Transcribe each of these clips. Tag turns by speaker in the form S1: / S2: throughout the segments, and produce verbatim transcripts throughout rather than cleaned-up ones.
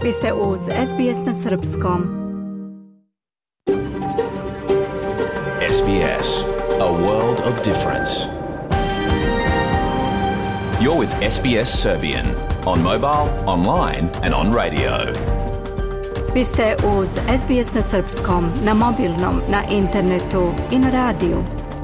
S1: Vi ste uz S B S na srpskom.
S2: S B S, a world of difference. You're with S B S Serbian on mobile, online and on radio.
S1: Vi ste uz S B S na srpskom, na mobilnom, na internetu i na radiju.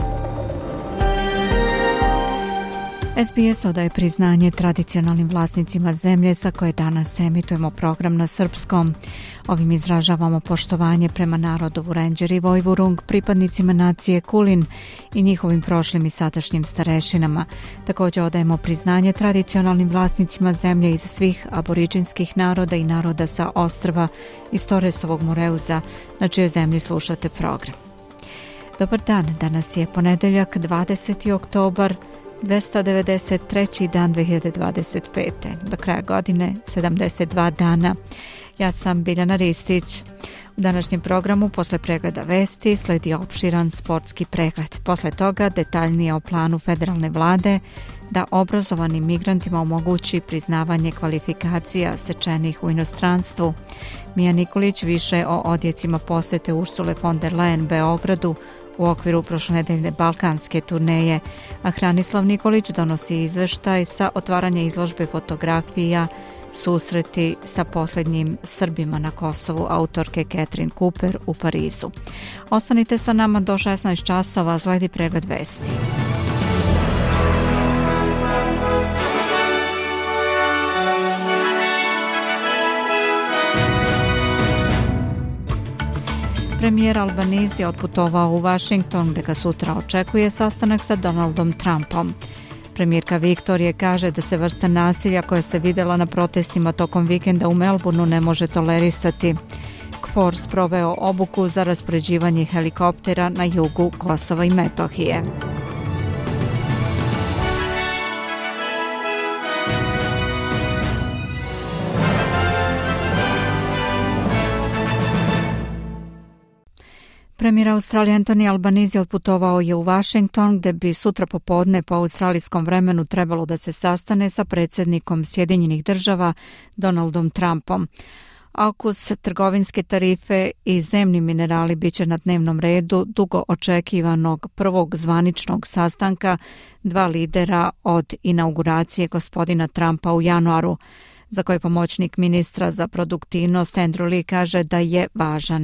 S1: S B S odaje priznanje tradicionalnim vlasnicima zemlje sa koje danas emitujemo program na srpskom. Ovim izražavamo poštovanje prema narodu Vurenđer i Vojvurung, pripadnicima nacije Kulin i njihovim prošlim i sadašnjim starešinama. Također odajemo priznanje tradicionalnim vlasnicima zemlje iz svih aboriđinskih naroda i naroda sa ostrva iz Torresovog Moreuza, na čijoj zemlji slušate program. Dobar dan, danas je ponedeljak, dvadeseti oktobar, dvesta devedeset treći dan dve hiljade dvadeset pete. Do kraja godine sedamdeset dva dana. Ja sam Biljana Ristić. U današnjem programu posle pregleda vesti sledi opširan sportski pregled. Posle toga detaljnije o planu federalne vlade da obrazovanim migrantima omogući priznavanje kvalifikacija stečenih u inostranstvu. Mija Nikolić više o odjecima posete Ursule von der Leyen Beogradu u okviru prošlonedeljne balkanske turneje, a Hranislav Nikolić donosi izveštaj sa otvaranja izložbe fotografija Susreti sa posljednjim Srbima na Kosovu autorke Catherine Cooper u Parizu. Ostanite sa nama do šesnaest časova, sledi pregled vesti. Premijer Albanese je otputovao u Washington, gde ga sutra očekuje sastanak sa Donaldom Trumpom. Premijerka Viktorije kaže da se vrsta nasilja koja se vidjela na protestima tokom vikenda u Melbourneu ne može tolerisati. K F O R sproveo obuku za raspoređivanje helikoptera na jugu Kosova i Metohije. Premijer Australije Anthony Albanese otputovao je u Washington, gde bi sutra popodne po australijskom vremenu trebalo da se sastane sa predsjednikom Sjedinjenih država Donaldom Trumpom. AUKUS, trgovinske tarife i zemni minerali biće na dnevnom redu dugo očekivanog prvog zvaničnog sastanka dva lidera od inauguracije gospodina Trumpa u januaru, za koji pomoćnik ministra za produktivnost Andrew Leigh kaže da je važan.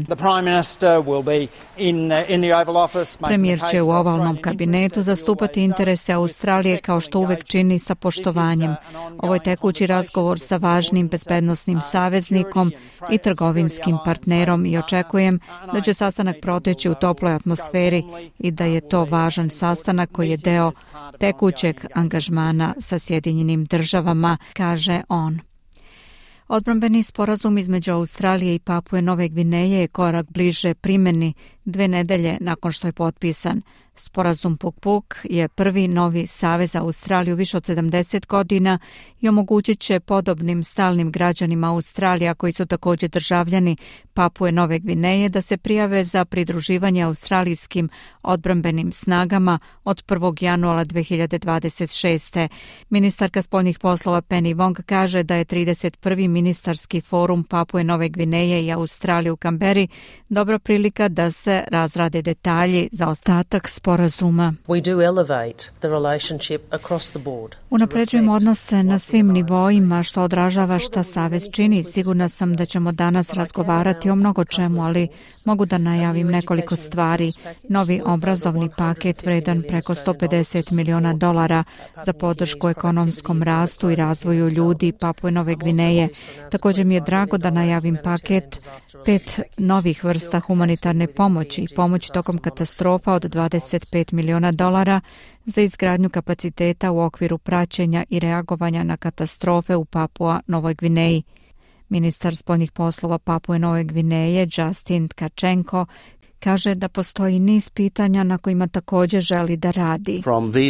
S1: Premijer će u ovalnom kabinetu zastupati interese Australije kao što uvek čini sa poštovanjem. Ovo je tekući razgovor sa važnim bezbednosnim saveznikom i trgovinskim partnerom i očekujem da će sastanak proteći u toploj atmosferi i da je to važan sastanak koji je deo tekućeg angažmana sa Sjedinjenim državama, kaže on. Odbrambeni sporazum između Australije i Papue Nove Gvineje je korak bliže primjeni dve nedelje nakon što je potpisan. Sporazum Puk-Puk je prvi novi savez za Australiju više od sedamdeset godina i omogućit će podobnim stalnim građanima Australija koji su također državljani Papue Nove Gvineje da se prijave za pridruživanje australijskim odbrambenim snagama od prvog januara dve hiljade dvadeset šeste. Ministarka spoljnih poslova Penny Wong kaže da je trideset prvi ministarski forum Papue Nove Gvineje i Australije u Kamberi dobra prilika da se razrade detalji za ostatak sporazuma. Unapređujemo odnose na svim nivoima što odražava šta savez čini. Sigurna sam da ćemo danas razgovarati o mnogo čemu, ali mogu da najavim nekoliko stvari. Novi obrazovni paket vredan preko sto pedeset miliona dolara za podršku ekonomskom rastu i razvoju ljudi Papue Nove Gvineje. Također mi je drago da najavim paket pet novih vrsta humanitarne pomoći i pomoći tokom katastrofa od dvadeset pet miliona dolara za izgradnju kapaciteta u okviru praćenja i reagovanja na katastrofe u Papua Novoj Gvineji. Ministar spoljnih poslova Papue Nove Gvineje Justin Tkačenko kaže da postoji niz pitanja na kojima također želi da radi.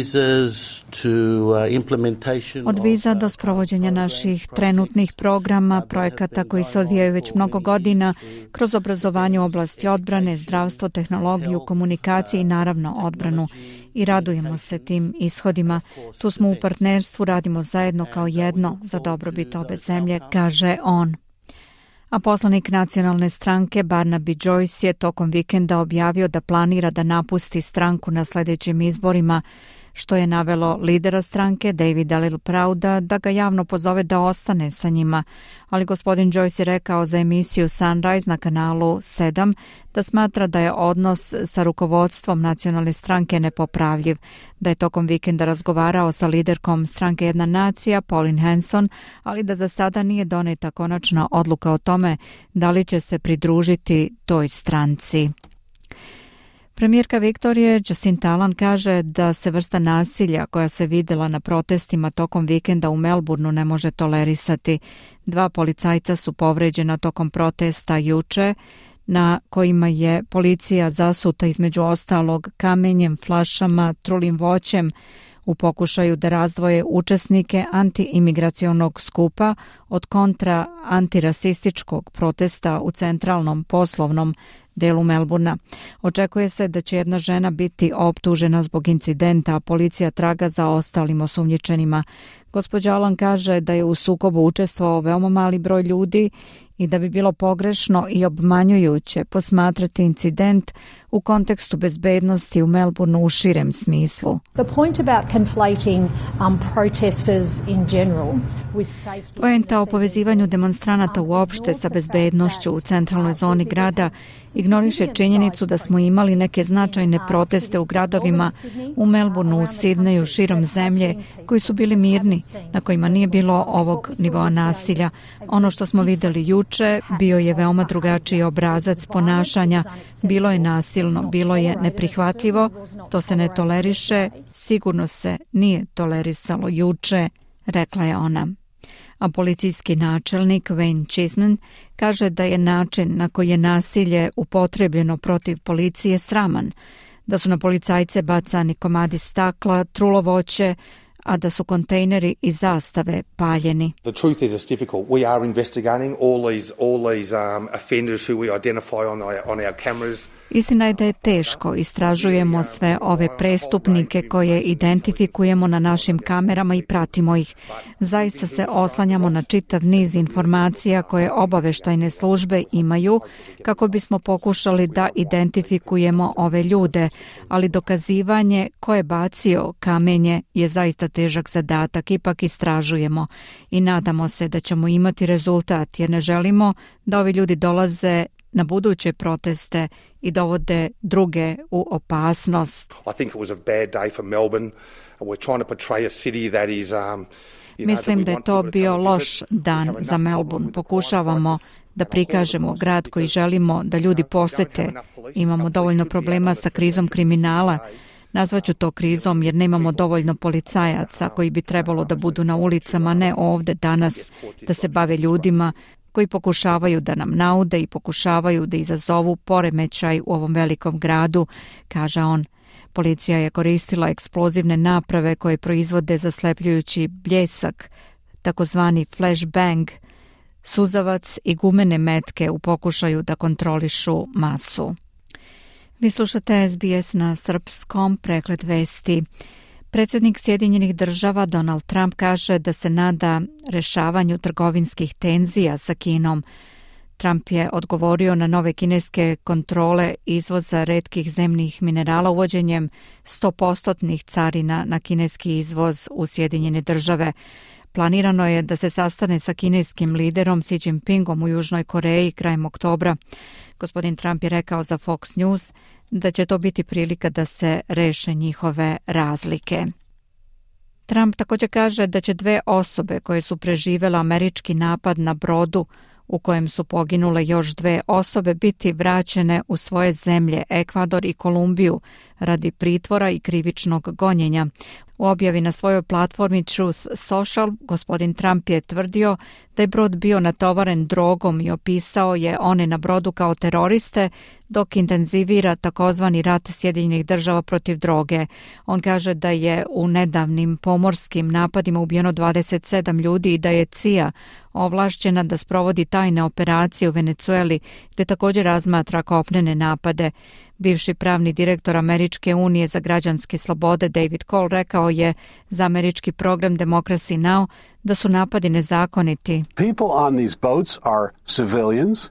S1: Od viza do sprovođenja naših trenutnih programa, projekata koji se odvijaju već mnogo godina, kroz obrazovanje u oblasti odbrane, zdravstvo, tehnologiju, komunikaciju i naravno odbranu. I radujemo se tim ishodima. Tu smo u partnerstvu, radimo zajedno kao jedno za dobrobit obe zemlje, kaže on. A poslanik nacionalne stranke Barnaby Joyce je tokom vikenda objavio da planira da napusti stranku na sljedećim izborima, što je navelo lidera stranke Davida Littleprouda da ga javno pozove da ostane sa njima, ali gospodin Joyce je rekao za emisiju Sunrise na kanalu sedam da smatra da je odnos sa rukovodstvom nacionalne stranke nepopravljiv, da je tokom vikenda razgovarao sa liderkom stranke Jedna nacija, Pauline Hanson, ali da za sada nije doneta konačna odluka o tome da li će se pridružiti toj stranci. Premijerka Viktorije Jacinta Allan kaže da se vrsta nasilja koja se vidjela na protestima tokom vikenda u Melbourneu ne može tolerisati. Dva policajca su povređena tokom protesta juče, na kojima je policija zasuta između ostalog kamenjem, flašama, trulim voćem u pokušaju da razdvoje učesnike antiimigracionog skupa od kontra antirasističkog protesta u centralnom poslovnom delu Melbournea. Očekuje se da će jedna žena biti optužena zbog incidenta, a policija traga za ostalim osumnjičenima. Gospođa Allan kaže da je u sukobu učestvovao veoma mali broj ljudi i da bi bilo pogrešno i obmanjujuće posmatrati incident u kontekstu bezbednosti u Melbourneu u širem smislu. Poenta o povezivanju demonstranata uopšte sa bezbednošću u centralnoj zoni grada ignoriše činjenicu da smo imali neke značajne proteste u gradovima u Melbourneu, Sidneju, širom zemlje, koji su bili mirni, na kojima nije bilo ovog nivoa nasilja. Ono što smo vidjeli juče bio je veoma drugačiji obrazac ponašanja, bilo je nasilno, bilo je neprihvatljivo, to se ne toleriše, sigurno se nije tolerisalo juče, rekla je ona. A policijski načelnik Wayne Chisman kaže da je način na koji je nasilje upotrebljeno protiv policije sraman, da su na policajce bacani komadi stakla, trulo voće, a da su kontejneri i zastave paljeni.
S3: The truth is it's difficult. We are investigating all these all these um, offenders who we identify on our, on our cameras.
S1: Istina je da je teško. Istražujemo sve ove prestupnike koje identifikujemo na našim kamerama i pratimo ih. Zaista se oslanjamo na čitav niz informacija koje obaveštajne službe imaju kako bismo pokušali da identifikujemo ove ljude, ali dokazivanje ko je bacio kamenje je zaista težak zadatak. Ipak istražujemo i nadamo se da ćemo imati rezultat jer ne želimo da ovi ljudi dolaze na buduće proteste i dovode druge u opasnost. Mislim da je to bio loš dan za Melbourne. Pokušavamo da prikažemo grad koji želimo da ljudi posete. Imamo dovoljno problema sa krizom kriminala. Nazvaću to krizom jer nemamo dovoljno policajaca koji bi trebalo da budu na ulicama, ne ovde danas, da se bave ljudima koji pokušavaju da nam naude i pokušavaju da izazovu poremećaj u ovom velikom gradu, kaže on. Policija je koristila eksplozivne naprave koje proizvode zaslepljujući bljesak, takozvani flashbang, suzavac i gumene metke u pokušaju da kontrolišu masu. Vi slušate S B S na srpskom, pregled vesti. Predsjednik Sjedinjenih država Donald Trump kaže da se nada rešavanju trgovinskih tenzija sa Kinom. Trump je odgovorio na nove kineske kontrole izvoza retkih zemnih minerala uvođenjem sto posto carina na kineski izvoz u Sjedinjene države. Planirano je da se sastane sa kineskim liderom Xi Jinpingom u Južnoj Koreji krajem oktobra. Gospodin Trump je rekao za Fox News da će to biti prilika da se reše njihove razlike. Trump također kaže da će dve osobe koje su preživjele američki napad na brodu u kojem su poginule još dve osobe biti vraćene u svoje zemlje, Ekvador i Kolumbiju, radi pritvora i krivičnog gonjenja. U objavi na svojoj platformi Truth Social, gospodin Trump je tvrdio da je brod bio natovaren drogom i opisao je one na brodu kao teroriste, dok intenzivira takozvani rat Sjedinjenih država protiv droge. On kaže da je u nedavnim pomorskim napadima ubijeno dvadeset sedam ljudi i da je C I A ovlašćena da sprovodi tajne operacije u Venecueli, gdje također razmatra kopnene napade. Bivši pravni direktor Američke unije za građanske slobode David Cole rekao je za američki program Democracy Now! Da su napadi nezakoniti.
S4: People on these boats are civilians.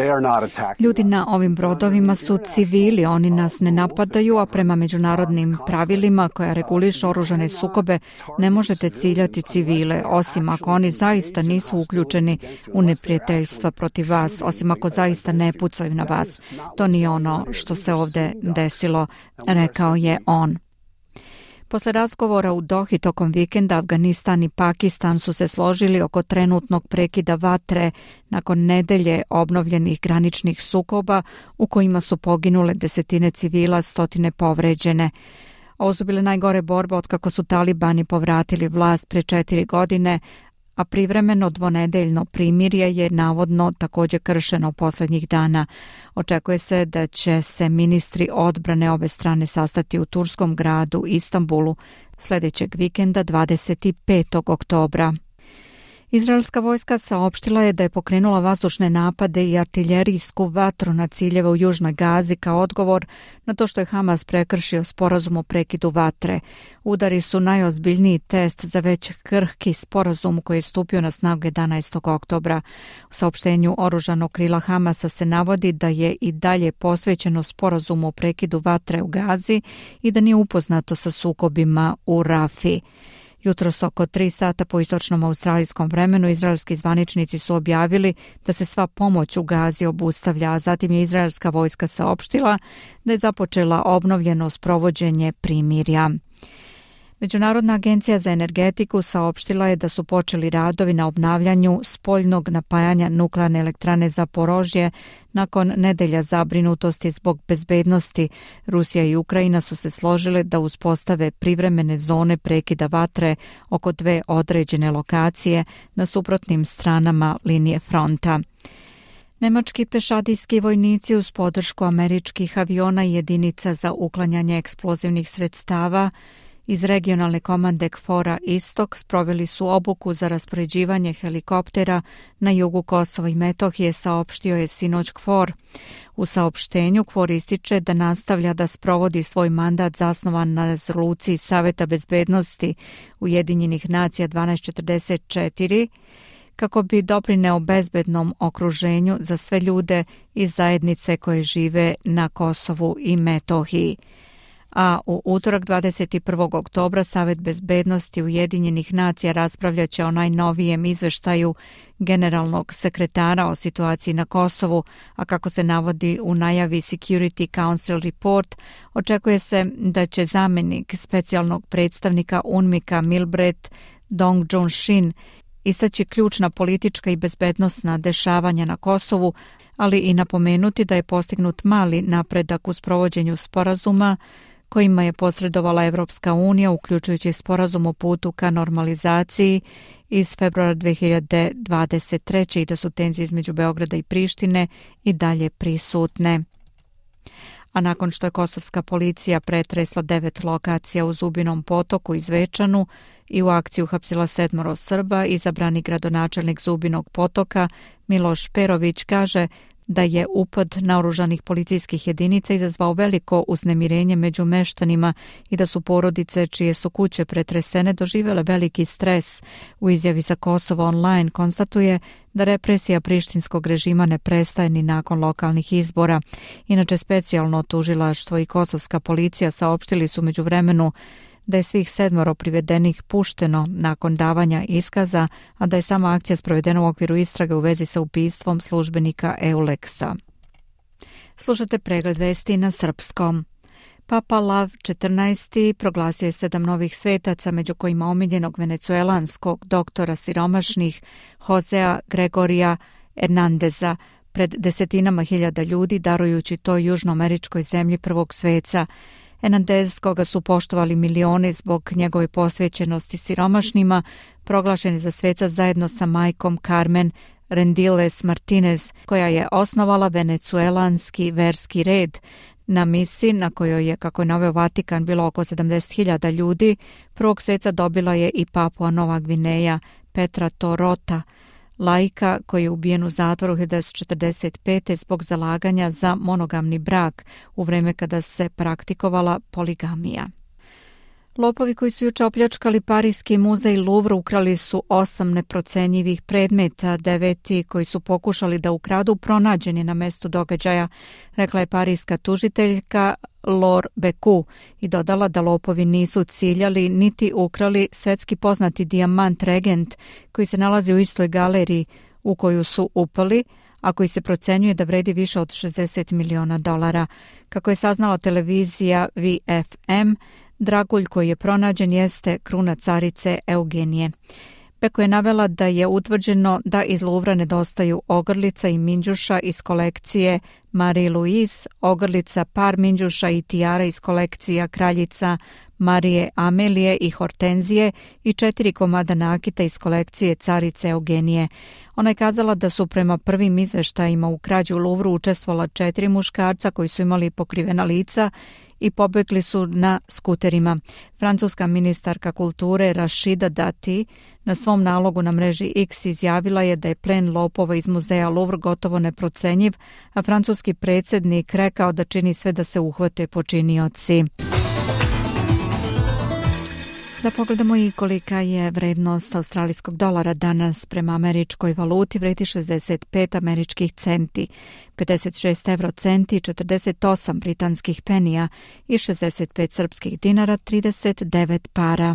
S1: Ljudi na ovim brodovima su civili, oni nas ne napadaju, a prema međunarodnim pravilima koja regulišu oružane sukobe ne možete ciljati civile, osim ako oni zaista nisu uključeni u neprijateljstva protiv vas, osim ako zaista ne pucaju na vas. To nije ono što se ovdje desilo, rekao je on. Posle razgovora u Dohi tokom vikenda, Afganistan i Pakistan su se složili oko trenutnog prekida vatre nakon nedelje obnovljenih graničnih sukoba u kojima su poginule desetine civila, stotine povređene. Ovo su bile najgore borbe otkako su talibani povratili vlast pre četiri godine, a privremeno dvonedeljno primirje je navodno također kršeno posljednjih dana. Očekuje se da će se ministri odbrane obe strane sastati u turskom gradu Istanbulu sljedećeg vikenda dvadeset petog oktobra. Izraelska vojska saopštila je da je pokrenula vazdušne napade i artiljerijsku vatru na ciljeve u južnoj Gazi kao odgovor na to što je Hamas prekršio sporazum o prekidu vatre. Udari su najozbiljniji test za već krhki sporazum koji je stupio na snagu jedanaestog oktobra. U saopštenju oružanog krila Hamasa se navodi da je i dalje posvećeno sporazumu o prekidu vatre u Gazi i da nije upoznato sa sukobima u Rafi. Jutros oko tri sata po istočnom australijskom vremenu izraelski zvaničnici su objavili da se sva pomoć u Gazi obustavlja, a zatim je izraelska vojska saopštila da je započela obnovljeno sprovođenje primirja. Međunarodna agencija za energetiku saopštila je da su počeli radovi na obnavljanju spoljnog napajanja nuklearne elektrane Zaporožje nakon nedelja zabrinutosti zbog bezbednosti. Rusija i Ukrajina su se složile da uspostave privremene zone prekida vatre oko dve određene lokacije na suprotnim stranama linije fronta. Nemački pešadijski vojnici uz podršku američkih aviona i jedinica za uklanjanje eksplozivnih sredstava iz regionalne komande KFOR-a Istok sproveli su obuku za raspoređivanje helikoptera na jugu Kosova i Metohije, saopštio je sinoć KFOR. U saopštenju KFOR ističe da nastavlja da sprovodi svoj mandat zasnovan na rezoluciji Saveta bezbednosti Ujedinjenih nacija dvanaest četrdeset četiri kako bi doprineo bezbednom okruženju za sve ljude iz zajednice koje žive na Kosovu i Metohiji. A u utorak dvadeset prvog oktobra Savet bezbednosti Ujedinjenih nacija raspravljaće o najnovijem izveštaju generalnog sekretara o situaciji na Kosovu, a kako se navodi u najavi Security Council Report, očekuje se da će zamjenik specijalnog predstavnika UNMIK-a Milbret Dongjun-Shin istaći ključna politička i bezbednosna dešavanja na Kosovu, ali i napomenuti da je postignut mali napredak u sprovođenju sporazuma kojima je posredovala Evropska unija, uključujući sporazum o putu ka normalizaciji iz februara dve hiljade dvadeset treće i da su tenzije između Beograda i Prištine i dalje prisutne. A nakon što je kosovska policija pretresla devet lokacija u Zubinom potoku i Zvečanu i u akciju uhapsila sedmoro Srba, izabrani gradonačelnik Zubinog potoka Miloš Perović kaže da je upad naoružanih policijskih jedinica izazvao veliko uznemirenje među meštanima i da su porodice čije su kuće pretresene doživjele veliki stres. U izjavi za Kosovo online konstatuje da represija prištinskog režima ne prestaje ni nakon lokalnih izbora. Inače, specijalno tužilaštvo i kosovska policija saopštili su međuvremenu da je svih sedmoro privedenih pušteno nakon davanja iskaza, a da je sama akcija sprovedena u okviru istrage u vezi sa ubistvom službenika Euleksa. Slušate pregled vesti na srpskom. Papa Lav četrnaesti proglasio je sedam novih svetaca, među kojima omiljenog venecuelanskog doktora siromašnih Josea Gregorija Hernandeza pred desetinama hiljada ljudi, darujući toj južnoameričkoj zemlji prvog sveca. Hernandez, koga su poštovali milioni zbog njegove posvećenosti siromašnima, proglašen je za sveca zajedno sa majkom Carmen Rendiles Martinez, koja je osnovala venecuelanski verski red. Na misi, na kojoj je, kako je naveo Vatikan, bilo oko sedamdeset hiljada ljudi, prvog sveca dobila je i Papua Nova Gvineja Petra Torota. laika koji je ubijen u zatvoru hiljadu devetsto četrdeset pete. zbog zalaganja za monogamni brak u vreme kada se praktikovala poligamija. Lopovi koji su juče opljačkali Parijski muzej Louvre ukrali su osam neprocenjivih predmeta, deveti koji su pokušali da ukradu pronađeni na mestu događaja, rekla je parijska tužiteljka Laure Becou i dodala da lopovi nisu ciljali niti ukrali svetski poznati dijamant Regent koji se nalazi u istoj galeriji u koju su upali, a koji se procenjuje da vredi više od šezdeset miliona dolara. Kako je saznala televizija V F M, dragulj koji je pronađen jeste kruna carice Eugenije. Beko je navela da je utvrđeno da iz Louvra nedostaju ogrlica i minđuša iz kolekcije Marie-Louise, ogrlica par minđuša i tijara iz kolekcija kraljica Marije Amelije i Hortenzije i četiri komada nakita iz kolekcije carice Eugenije. Ona je kazala da su prema prvim izveštajima u krađi u Louvru učestvovala četiri muškarca koji su imali pokrivena lica i pobegli su na skuterima. Francuska ministarka kulture Rashida Dati na svom nalogu na mreži X izjavila je da je plen lopova iz muzeja Louvre gotovo neprocenjiv, a francuski predsjednik rekao da čini sve da se uhvate počinioci. Da pogledamo i kolika je vrednost australijskog dolara danas prema američkoj valuti, vredi šezdeset pet američkih centi, pedeset šest evro centi, četrdeset osam britanskih penija i šezdeset pet srpskih dinara, trideset devet para.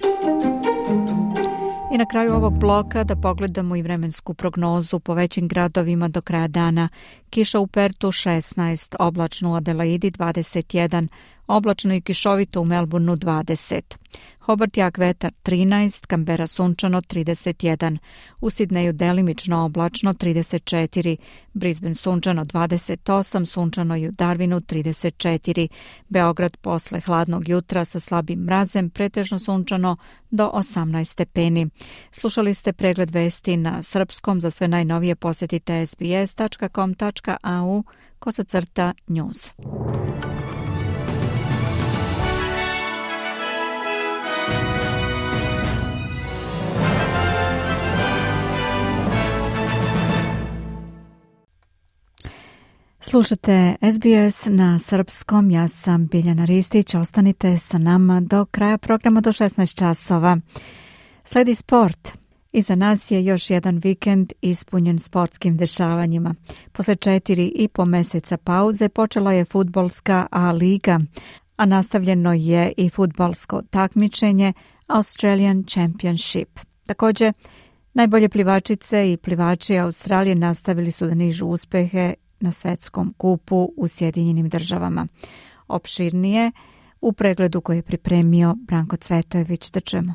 S1: I na kraju ovog bloka da pogledamo i vremensku prognozu po većim gradovima do kraja dana. Kiša u Pertu šesnaest, oblačno u Adelaidi dvadeset jedan, oblačno i kišovito u Melbourneu dvadeset. Hobart jak vetar trinaest, Kambera sunčano trideset jedan, u Sidneju delimično oblačno trideset četiri, Brisbane sunčano dvadeset osam, sunčano i u Darwinu trideset četiri, Beograd posle hladnog jutra sa slabim mrazem pretežno sunčano do osamnaest stepeni. Slušali ste pregled vesti na srpskom, za sve najnovije posjetite s b s tačka com tačka a u kosacrta news. Slušate S B S na srpskom, ja sam Biljana Ristić, ostanite sa nama do kraja programa do šesnaest časova. Sledi sport. Iza nas je još jedan vikend ispunjen sportskim dešavanjima. Posle četiri i po meseca pauze počela je fudbalska A liga, a nastavljeno je i fudbalsko takmičenje Australian Championship. Također, najbolje plivačice i plivači Australije nastavili su da nižu uspehe na svetskom kupu u Sjedinjenim državama. Opširnije u pregledu koji je pripremio Branko Cvetojević, da čujemo.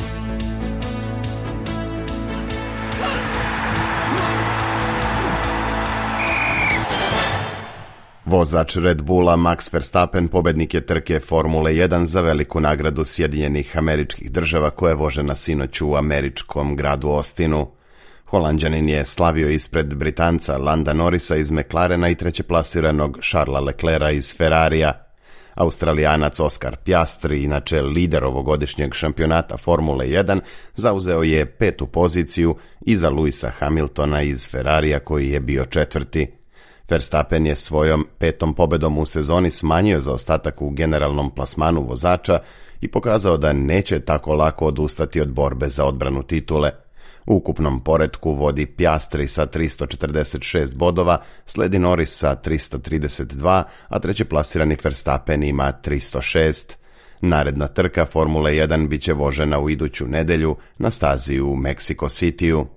S5: Vozač Red Bulla Max Verstappen pobednik je trke Formule jedan za veliku nagradu Sjedinjenih Američkih Država koja je vožena sinoć u američkom gradu Austinu. Holanđanin je slavio ispred Britanca Landa Norrisa iz McLarena i trećeplasiranog Charlesa Leclerca iz Ferrarija. Australijanac Oscar Piastri, inače lider ovogodišnjeg šampionata Formule jedan, zauzeo je petu poziciju iza Lewisa Hamiltona iz Ferrarija koji je bio četvrti. Verstappen je svojom petom pobedom u sezoni smanjio zaostatak u generalnom plasmanu vozača i pokazao da neće tako lako odustati od borbe za odbranu titule. U ukupnom poretku vodi Piastri sa tristo četrdeset šest bodova, sledi Norris sa tristo trideset dva, a trećeplasirani Verstappen ima tristo šest. Naredna trka Formule jedan biće vožena u iduću nedelju na stazi u Mexico Cityu.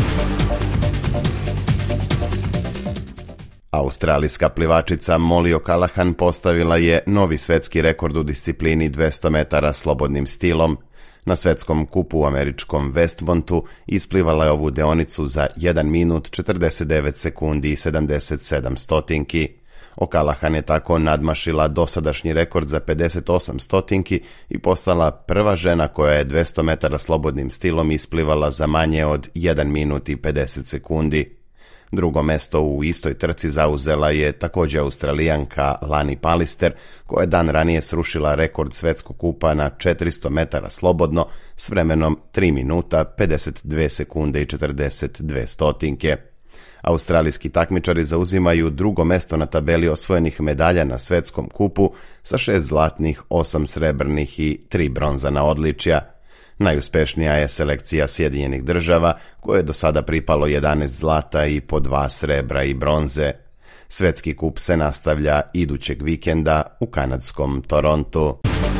S5: Australijska plivačica Molly O'Callaghan postavila je novi svetski rekord u disciplini dvesta metara slobodnim stilom. Na svetskom kupu u američkom Westmontu isplivala je ovu deonicu za jedan minut četrdeset devet sekundi i sedamdeset sedam stotinki. O'Callaghan je tako nadmašila dosadašnji rekord za pedeset osam stotinki i postala prva žena koja je dvesta metara slobodnim stilom isplivala za manje od jedan minut i pedeset sekundi. Drugo mesto u istoj trci zauzela je također Australijanka Lani Pallister, koja je dan ranije srušila rekord svetskog kupa na četiristo metara slobodno s vremenom tri minuta, pedeset dve sekunde i četrdeset dve stotinke. Australijski takmičari zauzimaju drugo mesto na tabeli osvojenih medalja na svetskom kupu sa šest zlatnih, osam srebrnih i tri bronzana odličja. Najuspešnija je selekcija Sjedinjenih država, koje je do sada pripalo jedanaest zlata i po dva srebra i bronze. Svetski kup se nastavlja idućeg vikenda u kanadskom Torontu.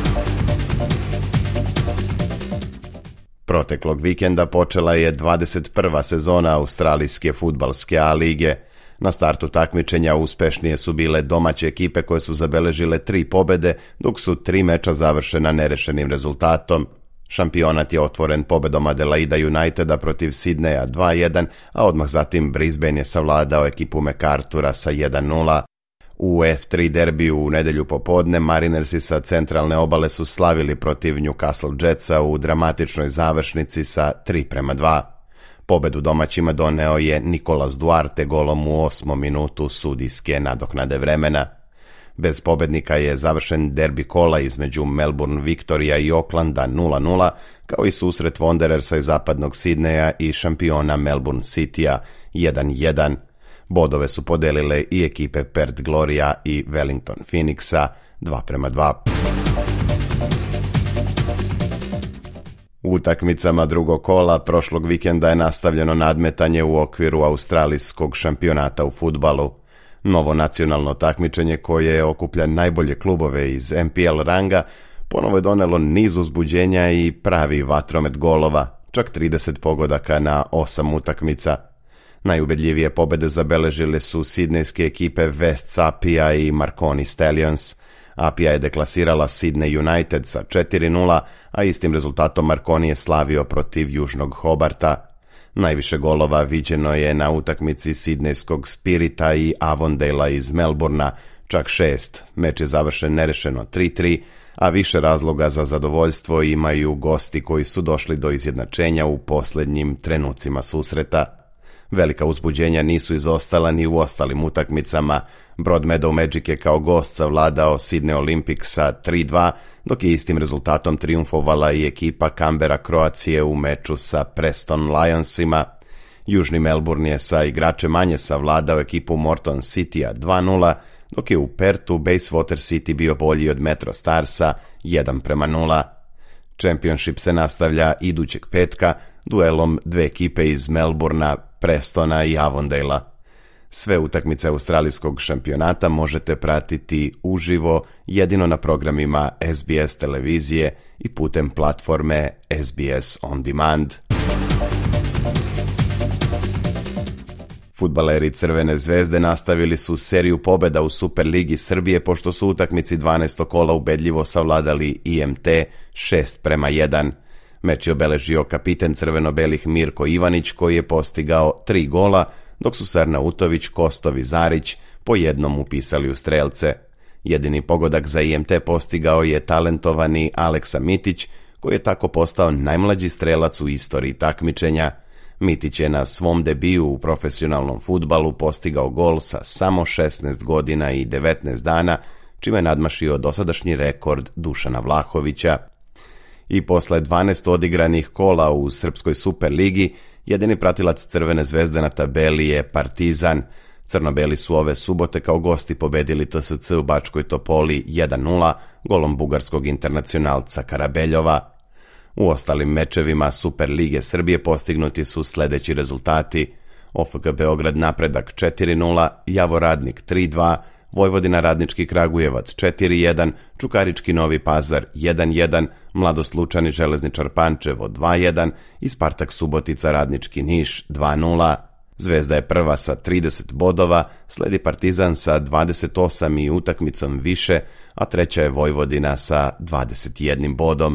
S5: Proteklog vikenda počela je dvadeset prva sezona australijske fudbalske A lige. Na startu takmičenja uspešnije su bile domaće ekipe koje su zabeležile tri pobede, dok su tri meča završena nerešenim rezultatom. Šampionat je otvoren pobedom Adelaida Uniteda protiv Sidneja dva jedan, a odmah zatim Brisbane je savladao ekipu MacArthura sa jedan nula. U F tri derbiju u nedjelju popodne Marinersi sa centralne obale su slavili protiv Newcastle Jetsa u dramatičnoj završnici sa tri prema dva. Pobedu domaćima doneo je Nicolas Duarte golom u osmom minutu sudijske nadoknade vremena. Bez pobednika je završen derbi kola između Melbourne Victoria i Aucklanda nula nula, kao i susret Wanderersa iz zapadnog Sidneja i šampiona Melbourne Citya jedan jedan. Bodove su podelile i ekipe Perth Gloria i Wellington Phoenixa dva prema dva. U utakmicama drugog kola prošlog vikenda je nastavljeno nadmetanje u okviru australijskog šampionata u fudbalu. Novo nacionalno takmičenje koje okuplja najbolje klubove iz N P L ranga ponovo je donelo niz uzbuđenja i pravi vatromet golova, čak trideset pogodaka na osam utakmica. Najubedljivije pobede zabeležile su sidnejske ekipe West Apia i Marconi Stallions. Apia je deklasirala Sydney United sa četiri nula, a istim rezultatom Marconi je slavio protiv Južnog Hobarta. Najviše golova viđeno je na utakmici sidnejskog Spirita i Avondale-a iz Melbournea, čak šest. Meč je završen nerešeno tri tri, a više razloga za zadovoljstvo imaju gosti koji su došli do izjednačenja u posljednjim trenucima susreta. Velika uzbuđenja nisu izostala ni u ostalim utakmicama. Broadmeadow Magic je kao gost savladao Sydney Olympic sa tri dva, dok je istim rezultatom triumfovala i ekipa Canberra Kroacije u meču sa Preston Lionsima. Južni Melbourne je sa igrače manje savladao ekipu Morton Citya dva nula, dok je u Perthu Bayswater City bio bolji od Metro Starsa jedan prema nula. Championship se nastavlja idućeg petka duelom dve ekipe iz Melbournea, Prestona i Avondale-a. Sve utakmice australijskog šampionata možete pratiti uživo jedino na programima S B S televizije i putem platforme S B S On Demand. Fudbaleri Crvene zvezde nastavili su seriju pobjeda u Superligi Srbije pošto su utakmici dvanaestog kola ubedljivo savladali I M T šest prema jedan. Meč je obeležio kapiten crveno-belih Mirko Ivanić koji je postigao tri gola, dok su Sarnautović, Kostov i Zarić po jednom upisali u strelce. Jedini pogodak za I M T postigao je talentovani Aleksa Mitić, koji je tako postao najmlađi strelac u istoriji takmičenja. Mitić je na svom debiju u profesionalnom fudbalu postigao gol sa samo šesnaest godina i devetnaest dana, čime je nadmašio dosadašnji rekord Dušana Vlahovića. I posle dvanaest odigranih kola u Srpskoj Superligi, jedini pratilac Crvene zvezde na tabeli je Partizan. Crnobeli su ove subote kao gosti pobedili T S C u Bačkoj Topoli jedan nula golom bugarskog internacionalca Karabeljova. U ostalim mečevima Superlige Srbije postignuti su sljedeći rezultati: O F K Beograd Napredak četiri nula, Javor Radnik tri dva, Vojvodina Radnički Kragujevac četiri jedan, Čukarički Novi Pazar jedan jedan, Mladost Lučani Železničar Pančevo dva jedan i Spartak Subotica Radnički Niš dva nula. Zvezda je prva sa trideset bodova, sledi Partizan sa dvadeset osam i utakmicom više, a treća je Vojvodina sa dvadeset jednim bodom.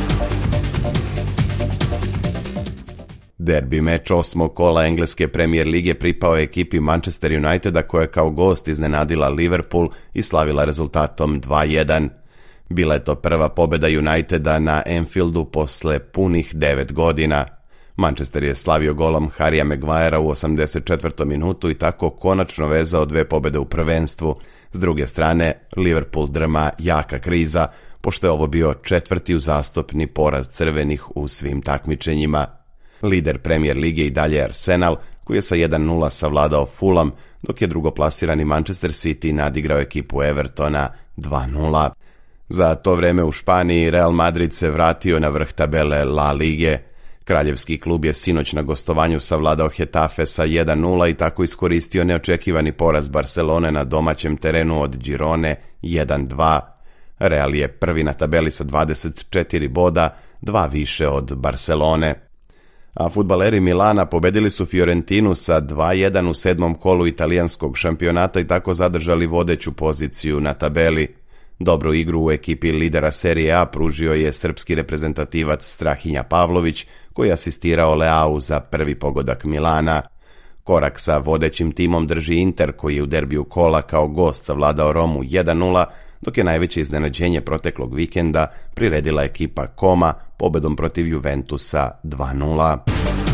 S5: Derbi meč osmog kola engleske Premier lige pripao je ekipi Manchester Uniteda koja je kao gost iznenadila Liverpool i slavila rezultatom dva jedan. Bila je to prva pobjeda Uniteda na Anfieldu posle punih devet godina. Manchester je slavio golom Harrya Maguirea u osamdeset četvrtoj minutu i tako konačno vezao dve pobjede u prvenstvu. S druge strane, Liverpool drma jaka kriza, pošto je ovo bio četvrti uzastopni poraz crvenih u svim takmičenjima. Lider Premier lige i dalje Arsenal, koji je sa jedan nula savladao Fulham, dok je drugoplasirani Manchester City nadigrao ekipu Evertona dva nula. Za to vreme u Španiji Real Madrid se vratio na vrh tabele La Lige. Kraljevski klub je sinoć na gostovanju savladao Getafe sa jedan nula i tako iskoristio neočekivani poraz Barcelone na domaćem terenu od Girone jedan dva. Real je prvi na tabeli sa dvadeset četiri boda, dva više od Barcelone. A fudbaleri Milana pobedili su Fiorentinu sa dva jedan u sedmom kolu italijanskog šampionata i tako zadržali vodeću poziciju na tabeli. Dobru igru u ekipi lidera Serije A pružio je srpski reprezentativac Strahinja Pavlović, koji je asistirao Leao za prvi pogodak Milana. Korak sa vodećim timom drži Inter, koji je u derbiju kola kao gost savladao Romu jedan nula, dok je najveće iznenađenje proteklog vikenda priredila ekipa Koma pobedom protiv Juventusa dva nula.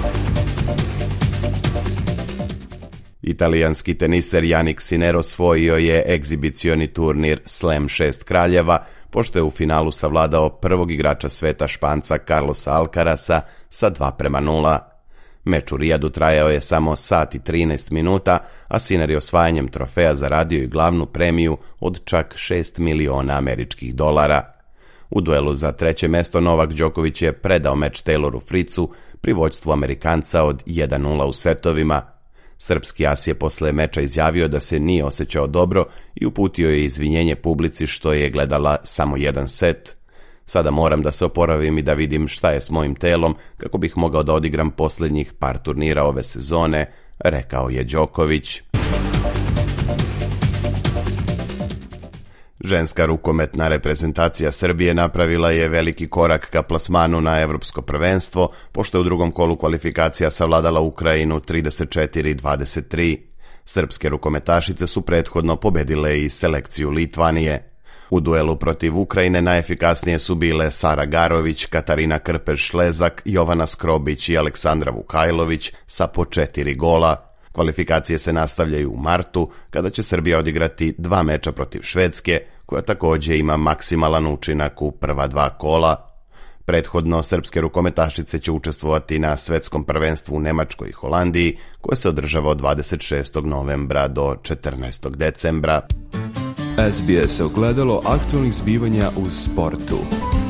S5: Italijanski teniser Jannik Sinner osvojio je egzibicioni turnir Slam šest kraljeva, pošto je u finalu savladao prvog igrača sveta Španca Carlosa Alcarasa sa dva prema nula. Meč u Rijadu trajao je samo sat i trinaest minuta, a Sinner je osvajanjem trofeja zaradio i glavnu premiju od čak šest miliona američkih dolara. U duelu za treće mesto Novak Đoković je predao meč Tayloru Fritzu pri vođstvu Amerikanca od jedan nula u setovima. Srpski as je posle meča izjavio da se nije osjećao dobro i uputio je izvinjenje publici što je gledala samo jedan set. Sada moram da se oporavim i da vidim šta je s mojim telom kako bih mogao da odigram posljednjih par turnira ove sezone, rekao je Đoković. Ženska rukometna reprezentacija Srbije napravila je veliki korak ka plasmanu na evropsko prvenstvo, pošto je u drugom kolu kvalifikacija savladala Ukrajinu trideset četiri dvadeset tri. Srpske rukometašice su prethodno pobedile i selekciju Litvanije. U duelu protiv Ukrajine najefikasnije su bile Sara Garović, Katarina Krpeš-Šlezak, Jovana Skrobić i Aleksandra Vukajlović sa po četiri gola. Kvalifikacije se nastavljaju u martu, kada će Srbija odigrati dva meča protiv Švedske, koja također ima maksimalan učinak u prva dva kola. Prethodno, srpske rukometašice će učestvovati na svetskom prvenstvu u Nemačkoj i Holandiji, koje se održava od dvadeset šestog novembra do četrnaestog decembra.
S6: S B S ogledalo aktualnih zbivanja u sportu.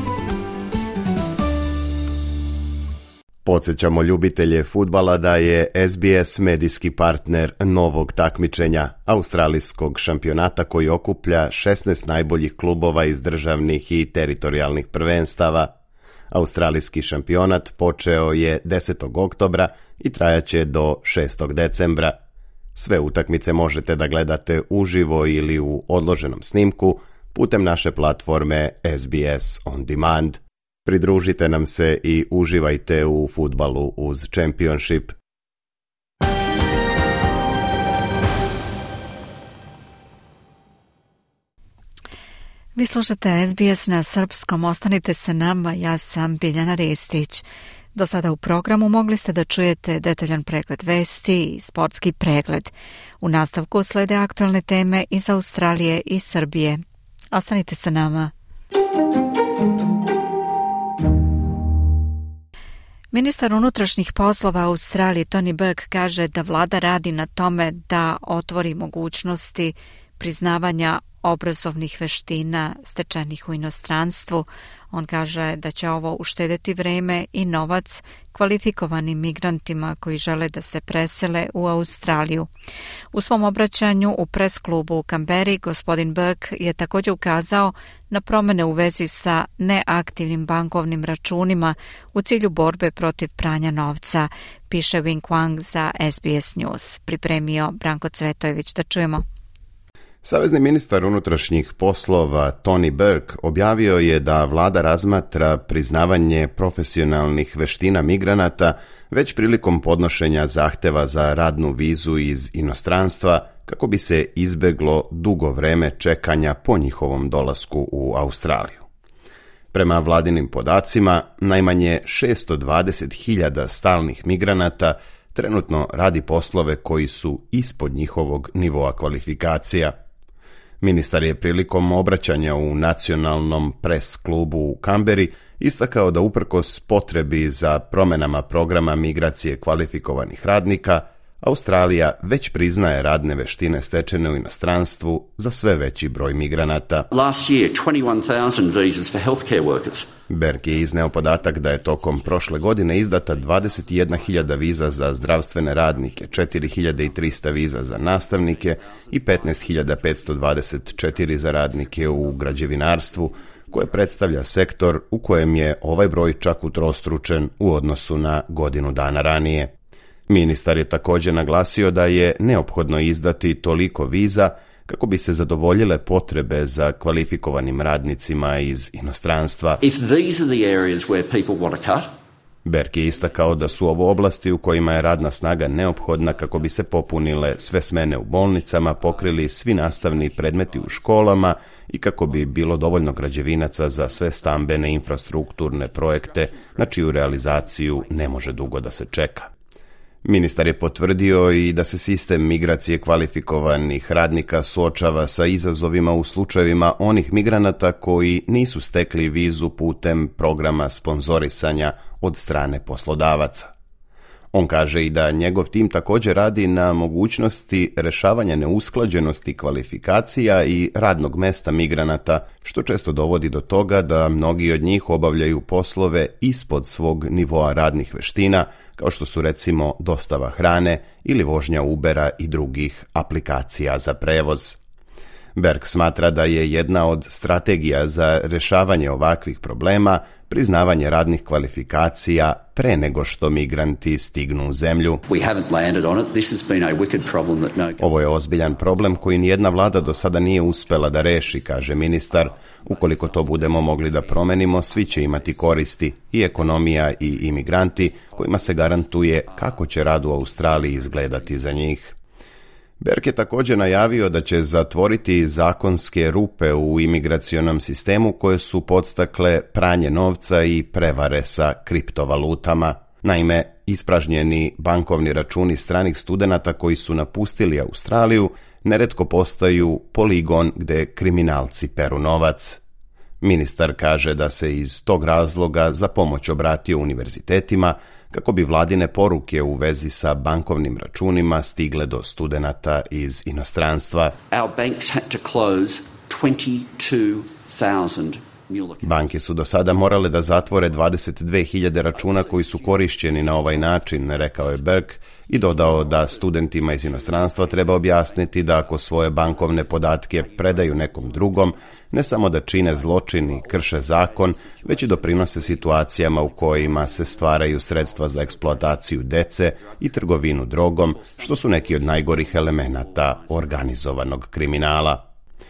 S5: Podsjećamo ljubitelje fudbala da je S B S medijski partner novog takmičenja, australijskog šampionata koji okuplja šesnaest najboljih klubova iz državnih i teritorijalnih prvenstava. Australijski šampionat počeo je desetog oktobra i trajaće do šestog decembra. Sve utakmice možete da gledate uživo ili u odloženom snimku putem naše platforme S B S On Demand. Pridružite nam se i uživajte u fudbalu uz Championship.
S1: Vi slušate S B S na srpskom, ostanite sa nama, ja sam Biljana Ristić. Do sada u programu mogli ste da čujete detaljan pregled vesti i sportski pregled. U nastavku slede aktualne teme iz Australije i Srbije. Ostanite sa nama. Ministar unutrašnjih poslova Australije Tony Burke kaže da vlada radi na tome da otvori mogućnosti priznavanja obrazovnih veština stečenih u inostranstvu. On kaže da će ovo uštedeti vreme i novac kvalifikovanim migrantima koji žele da se presele u Australiju. U svom obraćanju u pres klubu u Kamberi gospodin Burke je također ukazao na promjene u vezi sa neaktivnim bankovnim računima u cilju borbe protiv pranja novca, piše Wing Wang za S B S News. Pripremio Branko Cvetojević, da čujemo.
S5: Savezni ministar unutrašnjih poslova Tony Burke objavio je da vlada razmatra priznavanje profesionalnih veština migranata već prilikom podnošenja zahteva za radnu vizu iz inostranstva kako bi se izbeglo dugo vreme čekanja po njihovom dolasku u Australiju. Prema vladinim podacima, najmanje šesto dvadeset hiljada stalnih migranata trenutno radi poslove koji su ispod njihovog nivoa kvalifikacija. Ministar je prilikom obraćanja u nacionalnom pres klubu u Kamberi istakao da uprkos potrebi za promjenama programa migracije kvalifikovanih radnika, Australija već priznaje radne veštine stečene u inostranstvu za sve veći broj migranata.
S7: Last year, twenty-one thousand visas for healthcare workers.
S5: Berk je izneo podatak da je tokom prošle godine izdata dvadeset jedna hiljada viza za zdravstvene radnike, četiri hiljade trista viza za nastavnike i petnaest hiljada petsto dvadeset četiri za radnike u građevinarstvu, koje predstavlja sektor u kojem je ovaj broj čak utrostručen u odnosu na godinu dana ranije. Ministar je također naglasio da je neophodno izdati toliko viza kako bi se zadovoljile potrebe za kvalifikovanim radnicima iz inostranstva.
S7: If these are the areas where people want to cut,
S5: Berk je istakao da su ovo oblasti u kojima je radna snaga neophodna kako bi se popunile sve smene u bolnicama, pokrili svi nastavni predmeti u školama i kako bi bilo dovoljno građevinaca za sve stambene infrastrukturne projekte na čiju realizaciju ne može dugo da se čeka. Ministar je potvrdio i da se sistem migracije kvalifikovanih radnika suočava sa izazovima u slučajevima onih migranata koji nisu stekli vizu putem programa sponzorisanja od strane poslodavaca. On kaže i da njegov tim također radi na mogućnosti rešavanja neusklađenosti kvalifikacija i radnog mesta migranata, što često dovodi do toga da mnogi od njih obavljaju poslove ispod svog nivoa radnih veština, kao što su recimo dostava hrane ili vožnja Ubera i drugih aplikacija za prevoz. Berk smatra da je jedna od strategija za rešavanje ovakvih problema priznavanje radnih kvalifikacija pre nego što migranti stignu u zemlju.
S7: we haven't landed on it. This has been a wicked problem that no...
S5: Ovo je ozbiljan problem koji nijedna vlada do sada nije uspela da reši, kaže ministar. Ukoliko to budemo mogli da promenimo, svi će imati koristi, i ekonomija i imigranti, kojima se garantuje kako će rad u Australiji izgledati za njih. Berk je također najavio da će zatvoriti zakonske rupe u imigracionom sistemu koje su podstakle pranje novca i prevare sa kriptovalutama. Naime, ispražnjeni bankovni računi stranih studenata koji su napustili Australiju neretko postaju poligon gde kriminalci peru novac. Ministar kaže da se iz tog razloga za pomoć obratio univerzitetima kako bi vladine poruke u vezi sa bankovnim računima stigle do studenata iz inostranstva.
S7: Our banks had to close twenty-two thousand new accounts.
S5: Banke su do sada morale da zatvore dvadeset dve hiljade računa koji su korišćeni na ovaj način, rekao je Berk, i dodao da studentima iz inostranstva treba objasniti da ako svoje bankovne podatke predaju nekom drugom, ne samo da čine zločin i krše zakon, već i doprinose situacijama u kojima se stvaraju sredstva za eksploataciju dece i trgovinu drogom, što su neki od najgorih elemenata organizovanog kriminala.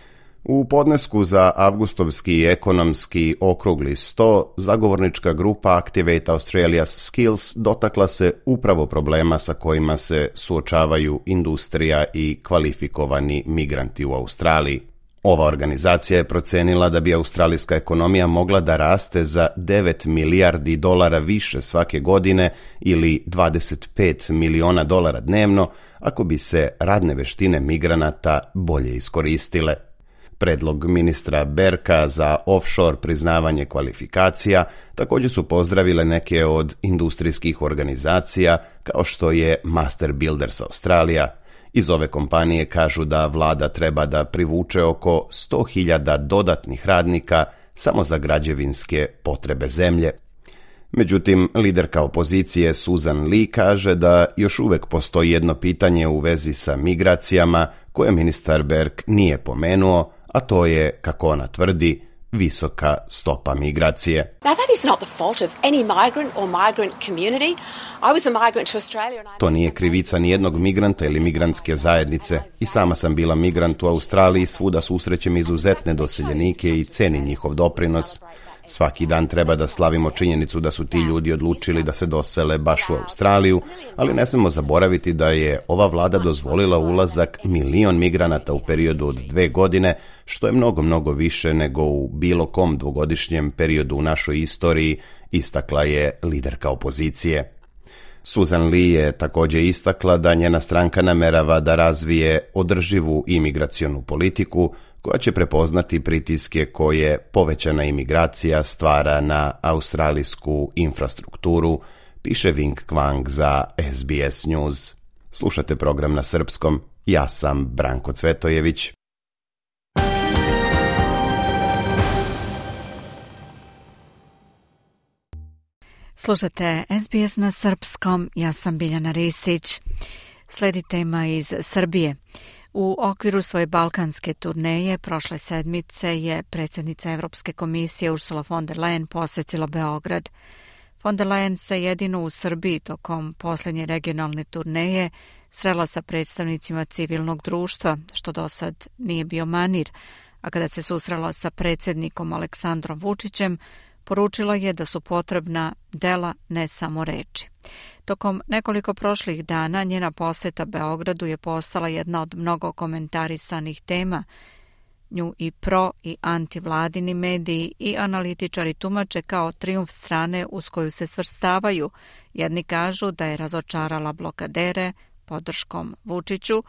S5: U podnesku za avgustovski ekonomski okrugli sto, zagovornička grupa Activate Australia's Skills dotakla se upravo problema sa kojima se suočavaju industrija i kvalifikovani migranti u Australiji. Ova organizacija je procenila da bi australijska ekonomija mogla da raste za devet milijardi dolara više svake godine ili dvadeset pet miliona dolara dnevno ako bi se radne veštine migranata bolje iskoristile. Predlog ministra Berka za offshore priznavanje kvalifikacija također su pozdravile neke od industrijskih organizacija kao što je Master Builders Australia. Iz ove kompanije kažu da vlada treba da privuče oko sto hiljada dodatnih radnika samo za građevinske potrebe zemlje. Međutim, liderka opozicije Susan Lee kaže da još uvek postoji jedno pitanje u vezi sa migracijama koje ministar Berk nije pomenuo, a to je, kako ona tvrdi, visoka stopa migracije.
S8: Now that is not the fault of any migrant or migrant community. I was a migrant to Australia and I...
S5: To nije krivica nijednog migranta ili migrantske zajednice. I sama sam bila migrant u Australiji, svuda susrećem izuzetne doseljenike i cenim njihov doprinos. Svaki dan treba da slavimo činjenicu da su ti ljudi odlučili da se dosele baš u Australiju, ali ne smemo zaboraviti da je ova vlada dozvolila ulazak milion migranata u periodu od dve godine, što je mnogo, mnogo više nego u bilo kom dvogodišnjem periodu u našoj istoriji, istakla je liderka opozicije. Susan Lee je također istakla da njena stranka namerava da razvije održivu imigracionu politiku koja će prepoznati pritiske koje povećana imigracija stvara na australijsku infrastrukturu, piše Vink Kvang za S B S News. Slušate program na srpskom, ja sam Branko Cvetojević.
S1: Slušate S B S na srpskom, ja sam Biljana Ristić. Sledi tema iz Srbije. U okviru svoje balkanske turneje prošle sedmice je predsjednica Evropske komisije Ursula von der Leyen posjetila Beograd. Von der Leyen se jedino u Srbiji tokom posljednje regionalne turneje srela sa predstavnicima civilnog društva, što do sad nije bio manir, a kada se susrela sa predsjednikom Aleksandrom Vučićem, poručila je da su potrebna dela, ne samo reči. Tokom nekoliko prošlih dana njena posjeta Beogradu je postala jedna od mnogo komentarisanih tema. Nju i pro i antivladini mediji i analitičari tumače kao trijumf strane uz koju se svrstavaju. Jedni kažu da je razočarala blokadere podrškom Vučiću,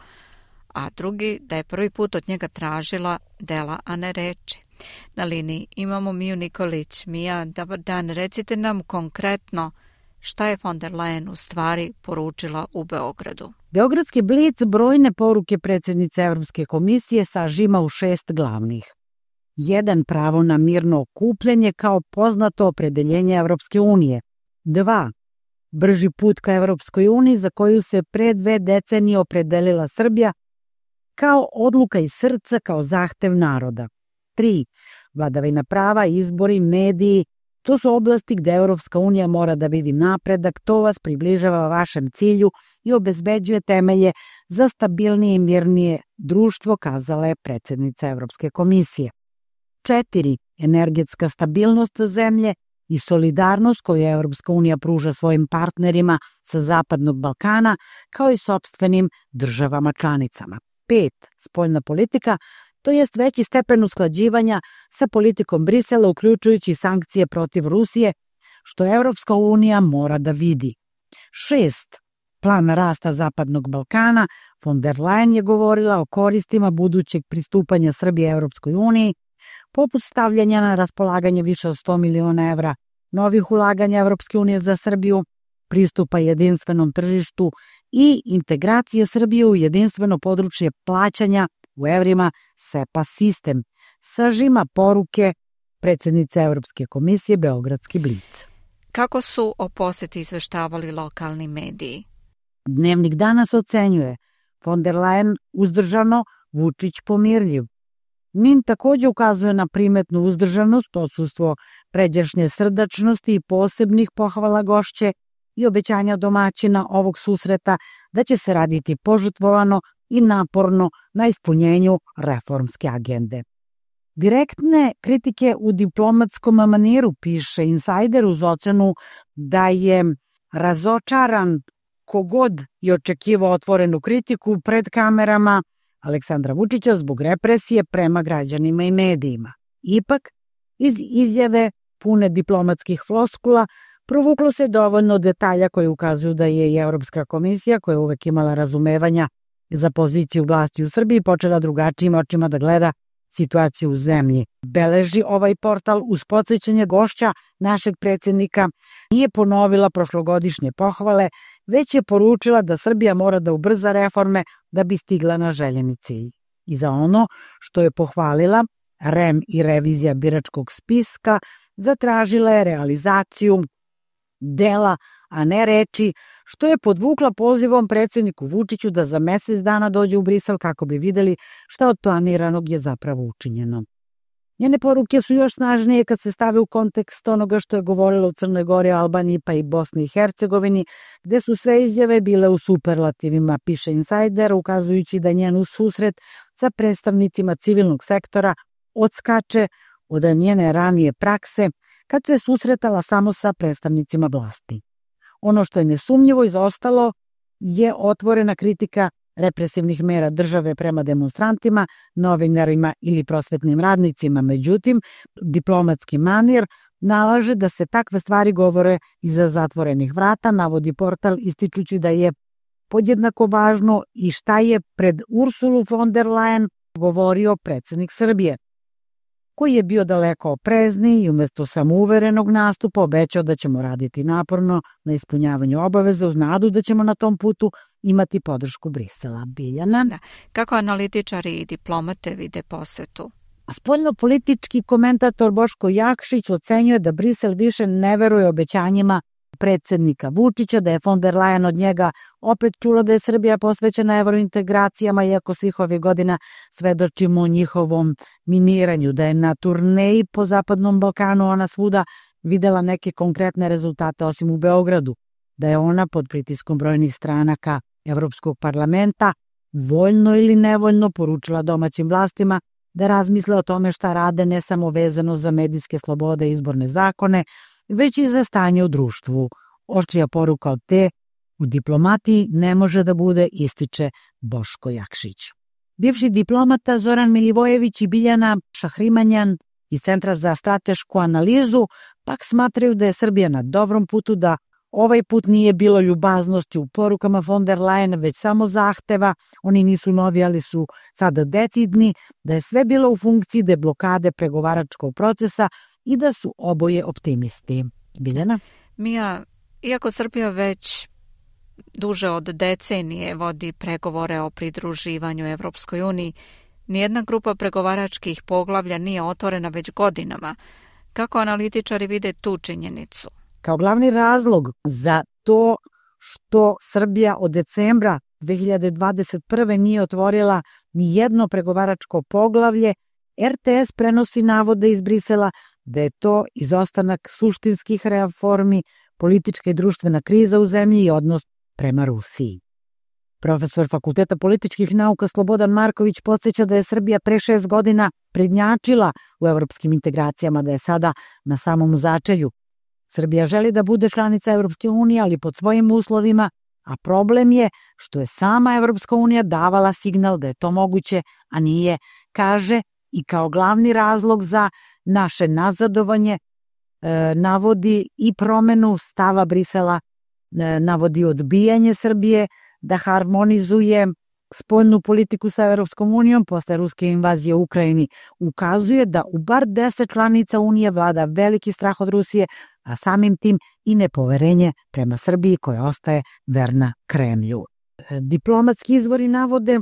S1: a drugi da je prvi put od njega tražila dela, a ne reči. Na liniji imamo Miju Nikolić. Mija, dobar dan. Recite nam konkretno šta je von der Leyen u stvari poručila u Beogradu.
S9: Beogradski blic brojne poruke predsjednice Evropske komisije sažima u šest glavnih. Jedan, pravo na mirno okupljanje kao poznato opredeljenje Evropske unije. Dva, brži put ka Evropskoj uniji za koju se pre dve decenije opredelila Srbija kao odluka iz srca, kao zahtev naroda. Tri, vladavina prava, izbori, mediji, to su oblasti gde Evropska unija mora da vidi napredak, to vas približava vašem cilju i obezbeđuje temelje za stabilnije i mirnije društvo, kazala je predsjednica Evropske komisije. Četiri, energetska stabilnost zemlje i solidarnost koju Evropska unija pruža svojim partnerima sa Zapadnog Balkana, kao i sopstvenim državama članicama. Pet, spoljna politika, to jest veći stepen usklađivanja sa politikom Brisela, uključujući sankcije protiv Rusije, što Evropska unija mora da vidi. Šest, plan rasta Zapadnog Balkana. Von der Leyen je govorila o koristima budućeg pristupanja Srbije Evropskoj uniji, poput stavljanja na raspolaganje više od sto miliona evra novih ulaganja Evropske unije za Srbiju, pristupa jedinstvenom tržištu i integracije Srbije u jedinstveno područje plaćanja u evrima S E P A sistem, sažima poruke predsjednice Evropske komisije Beogradski blic.
S1: Kako su o posjeti izveštavali lokalni mediji?
S9: Dnevnik danas ocenjuje von der Leyen uzdržano, Vučić pomirljiv. Min također ukazuje na primetnu uzdržanost, odsustvo pređašnje srdačnosti i posebnih pohvala gošće i obećanja domaćina ovog susreta da će se raditi požrtvovano i naporno na ispunjenju reformske agende. Direktne kritike u diplomatskom maniru, piše Insider, uz ocenu da je razočaran kogod je očekivao otvorenu kritiku pred kamerama Aleksandra Vučića zbog represije prema građanima i medijima. Ipak, iz izjave pune diplomatskih floskula provuklo se dovoljno detalja koji ukazuju da je i Evropska komisija, koja je uvek imala razumevanja za poziciju vlasti u Srbiji, počela drugačijim očima da gleda situaciju u zemlji. Beleži ovaj portal uz podsjećanje gošća našeg predsjednika, nije ponovila prošlogodišnje pohvale, već je poručila da Srbija mora da ubrza reforme da bi stigla na željeni cilj. I za ono što je pohvalila, R E M i revizija biračkog spiska, zatražila je realizaciju dela, a ne reči, što je podvukla pozivom predsjedniku Vučiću da za mjesec dana dođe u Brisel kako bi vidjeli šta od planiranog je zapravo učinjeno. Njene poruke su još snažnije kad se stave u kontekst onoga što je govorila o Crnoj Gori, Albaniji pa i Bosni i Hercegovini, gde su sve izjave bile u superlativima, piše Insider, ukazujući da njen susret sa predstavnicima civilnog sektora odskače od njene ranije prakse kad se susretala samo sa predstavnicima vlasti. Ono što je nesumnjivo izostalo je otvorena kritika represivnih mera države prema demonstrantima, novinarima ili prosvetnim radnicima. Međutim, diplomatski manir nalaže da se takve stvari govore iza zatvorenih vrata, navodi portal ističući da je podjednako važno i šta je pred Ursulu von der Leyen govorio predsjednik Srbije, koji je bio daleko oprezniji i umjesto samouverenog nastupa obećao da ćemo raditi naporno na ispunjavanju obaveza uz nadu da ćemo na tom putu imati podršku Brisela. Biljana.
S1: Da. Kako analitičari i diplomate vide posetu?
S9: Spoljnopolitički komentator Boško Jakšić ocenjuje da Brisel više ne veruje obećanjima predsjednika Vučića, da je von der Leyen od njega opet čula da je Srbija posvećena evrointegracijama, iako svih ovih godina svedočimo o njihovom miniranju, da je na turneji po Zapadnom Balkanu ona svuda videla neke konkretne rezultate osim u Beogradu, da je ona pod pritiskom brojnih stranaka Evropskog parlamenta voljno ili nevoljno poručila domaćim vlastima da razmisle o tome šta rade, ne samo vezano za medijske slobode i izborne zakone, već i za stanje u društvu. Oštrija poruka od te u diplomatiji ne može da bude, ističe Boško Jakšić. Bivši diplomata Zoran Milivojević i Biljana Šahrimanjan iz Centra za stratešku analizu pak smatraju da je Srbija na dobrom putu, da ovaj put nije bilo ljubaznosti u porukama von der Leyen, već samo zahteva, oni nisu novi, ali su sada decidni, da je sve bilo u funkciji deblokade pregovaračkog procesa i da su oboje optimisti. Biljana?
S1: Mija, iako Srbija već duže od decenije vodi pregovore o pridruživanju Evropskoj uniji, nijedna grupa pregovaračkih poglavlja nije otvorena već godinama. Kako analitičari vide tu činjenicu?
S9: Kao glavni razlog za to što Srbija od decembra dve hiljade dvadeset prve nije otvorila ni jedno pregovaračko poglavlje, er te es prenosi navode iz Brisela da je to izostanak suštinskih reformi, politička i društvena kriza u zemlji i odnos prema Rusiji. Profesor Fakulteta političkih nauka Slobodan Marković podsjeća da je Srbija pre šest godina prednjačila u evropskim integracijama, da je sada na samom začelju. Srbija želi da bude članica Evropske unije, ali pod svojim uslovima, a problem je što je sama Evropska unija davala signal da je to moguće, a nije, kaže, i kao glavni razlog za naše nazadovanje e, navodi i promenu stava Brisela, e, navodi odbijanje Srbije da harmonizuje spoljnu politiku sa Evropskom unijom posle ruske invazije u Ukrajini, ukazuje da u bar deset članica Unije vlada veliki strah od Rusije, a samim tim i nepoverenje prema Srbiji koja ostaje verna Kremlju. Diplomatski izvori navode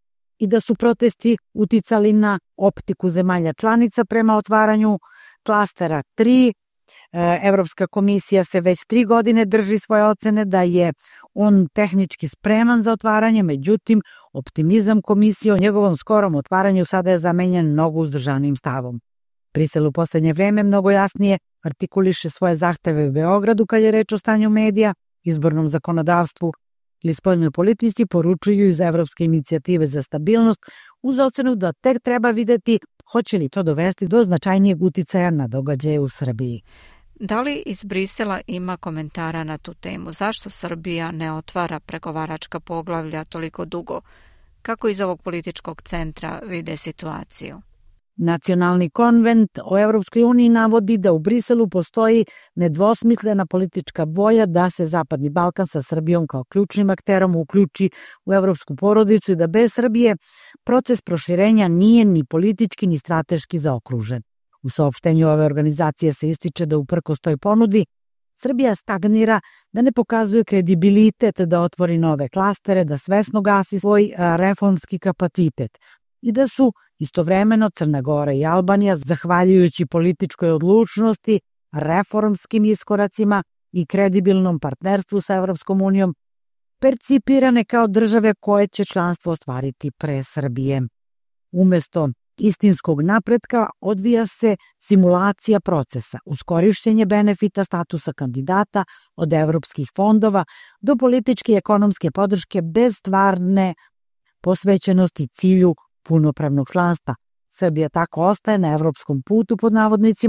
S9: i da su protesti uticali na optiku zemalja članica prema otvaranju klastera tri. Evropska komisija se već tri godine drži svoje ocene da je on tehnički spreman za otvaranje, međutim, optimizam komisije o njegovom skorom otvaranju sada je zamenjen mnogo uzdržanim stavom. Brisel u poslednje vreme mnogo jasnije artikuliše svoje zahteve u Beogradu kad je reč o stanju medija, izbornom zakonodavstvu ili spoljnoj politici, poručuju iz Evropske inicijative za stabilnost uz ocenu da tek treba videti hoće li to dovesti do značajnijeg uticaja na događaje u Srbiji.
S1: Da li iz Brisela ima komentara na tu temu? Zašto Srbija ne otvara pregovaračka poglavlja toliko dugo? Kako iz ovog političkog centra vide situaciju?
S9: Nacionalni konvent o Evropskoj uniji navodi da u Briselu postoji nedvosmislena politička volja da se Zapadni Balkan sa Srbijom kao ključnim akterom uključi u evropsku porodicu i da bez Srbije proces proširenja nije ni politički ni strateški zaokružen. U saopštenju ove organizacije se ističe da uprkos toj ponudi Srbija stagnira, da ne pokazuje kredibilitet da otvori nove klastere, da svesno gasi svoj reformski kapacitet i da su istovremeno Crna Gora i Albanija, zahvaljujući političkoj odlučnosti, reformskim iskoracima i kredibilnom partnerstvu sa Evropskom unijom, percipirane kao države koje će članstvo ostvariti pre Srbije. Umesto istinskog napretka odvija se simulacija procesa, uz korišćenje benefita statusa kandidata od evropskih fondova do političke i ekonomske podrške bez stvarne posvećenosti cilju punopravnog članstva. Srbija tako ostaje na evropskom putu pod navodnicima,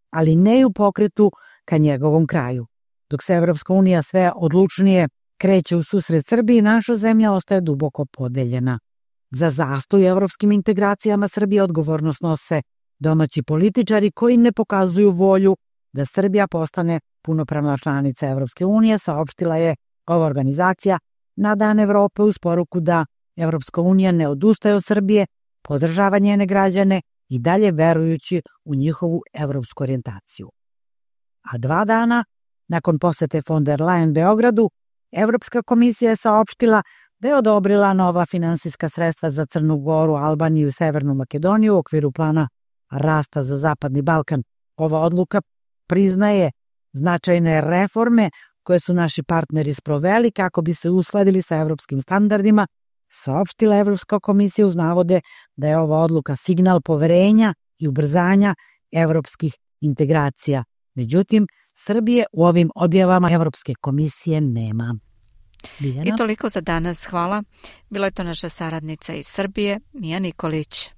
S9: ali ne i u pokretu ka njegovom kraju. Dok se Evropska unija sve odlučnije kreće u susret Srbiji, naša zemlja ostaje duboko podeljena. Za zastoj evropskim integracijama Srbije odgovornost nose domaći političari koji ne pokazuju volju da Srbija postane punopravna članica Evropske unije, saopštila je ova organizacija na Dan Evrope uz poruku da Evropska unija ne odustaje od Srbije, podržava njene građane i dalje verujući u njihovu evropsku orijentaciju. A dva dana nakon posete von der Leyen Beogradu, Evropska komisija je saopštila da je odobrila nova finansijska sredstva za Crnu Goru, Albaniju i Severnu Makedoniju u okviru plana rasta za Zapadni Balkan. Ova odluka priznaje značajne reforme koje su naši partneri sproveli kako bi se uskladili sa evropskim standardima, saopštila Evropska komisija uz navode da je ova odluka signal poverenja i ubrzanja evropskih integracija. Međutim, Srbije u ovim objavama Evropske komisije nema. Biljana?
S1: I toliko za danas, hvala. Bila je to naša saradnica iz Srbije, Mija Nikolić.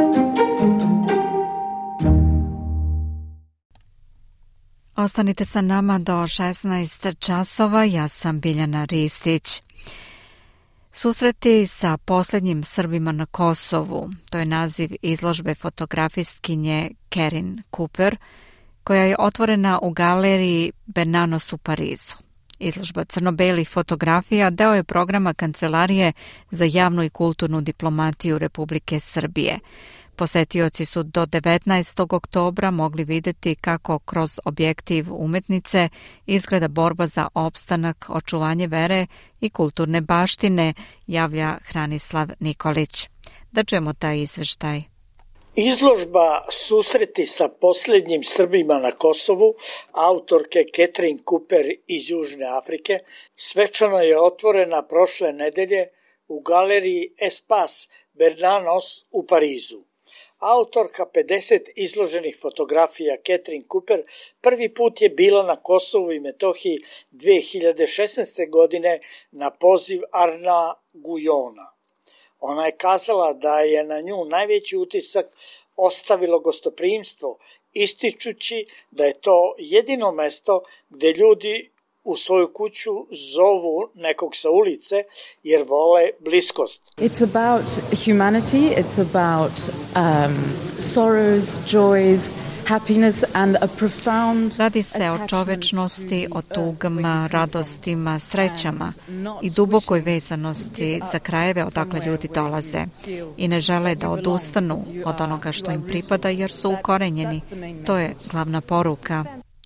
S1: Ostanite sa nama do šesnaest časova, ja sam Biljana Ristić. Susreti sa posljednjim Srbima na Kosovu, to je naziv izložbe fotografistkinje Kerin Cooper, koja je otvorena u galeriji Bernanos u Parizu. Izložba crno-belih fotografija deo je programa Kancelarije za javnu i kulturnu diplomatiju Republike Srbije. Posetioci su do devetnaestog oktobra mogli vidjeti kako kroz objektiv umetnice izgleda borba za opstanak, očuvanje vere i kulturne baštine, javlja Hranislav Nikolić. Da čujemo taj izveštaj.
S10: Izložba Susreti sa posljednjim Srbima na Kosovu, autorke Kerin Cooper iz Južne Afrike, svečano je otvorena prošle nedelje u galeriji Espace Bernanos u Parizu. Autorka pedeset izloženih fotografija Kerin Cooper prvi put je bila na Kosovu i Metohiji dve hiljade šesnaeste. godine na poziv Arna Gujona. Ona je kazala da je na nju najveći utisak ostavilo gostoprimstvo, ističući da je to jedino mesto gde ljudi u svoju kuću zovu nekog sa ulice jer vole bliskost.
S11: It's about humanity, it's about um, sorrows, joys, happiness and a profound
S1: Radi se o čovečnosti, o tugama, radostima, srećama i dubokoj vezanosti za krajeve odakle ljudi dolaze i ne žele da odustanu od onoga što im pripada jer su ukorenjeni. To je glavna poruka.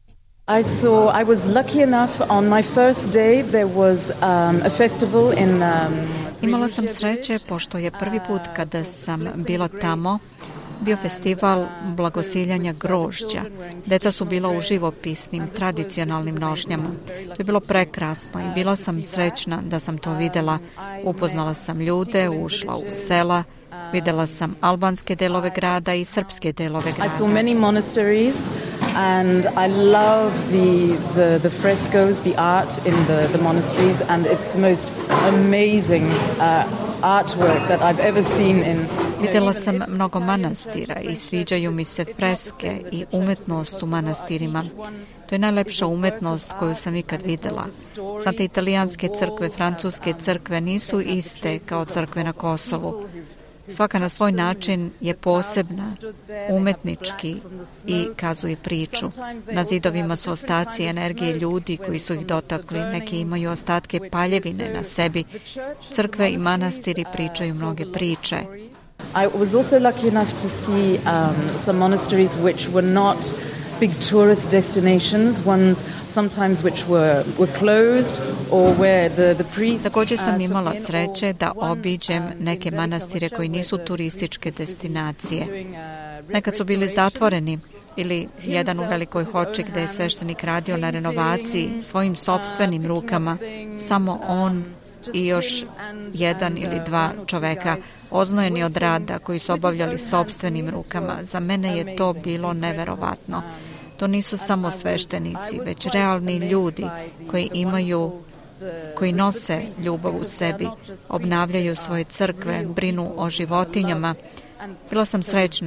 S11: I saw, I was lucky enough on my first day there was um, a festival in um,
S1: Imala sam sreće pošto je prvi put kada sam bila tamo bio festival blagosiljanja grožđa. Deca su bila u živopisnim, tradicionalnim nošnjama. To je bilo prekrasno i bila sam srećna da sam to videla. Upoznala sam ljude, ušla u sela, videla sam albanske delove grada i srpske delove grada.
S11: I saw many monasteries and I love the, the, the frescoes, the art in the, the monasteries, and it's the most amazing uh, artwork that I've ever seen in.
S1: Videla sam mnogo manastira i sviđaju mi se freske i umetnost u manastirima. To je najlepša umetnost koju sam ikad videla. Znate, italijanske crkve, francuske crkve nisu iste kao crkve na Kosovu. Svaka na svoj način je posebna, umetnički i kazuje priču. Na zidovima su ostaci energije ljudi koji su ih dotakli, neki imaju ostatke paljevine na sebi. Crkve i manastiri pričaju mnoge priče.
S11: I was also lucky enough to see um, some monasteries which were not big tourist destinations, ones sometimes which were were closed or where the the priest.
S1: Također sam imala sreće da obiđem neke manastire koji nisu turističke destinacije. Nekad su bili zatvoreni ili jedan u Velikoj Hoči gde je sveštenik radio na renovaciji svojim sopstvenim rukama, samo on i još jedan ili dva čoveka oznojeni od rada koji su obavljali sopstvenim rukama. Za mene je to bilo neverovatno. To nisu samo sveštenici, već realni ljudi koji imaju, koji nose ljubav u sebi, obnavljaju svoje crkve, brinu o životinjama. Bila sam srećna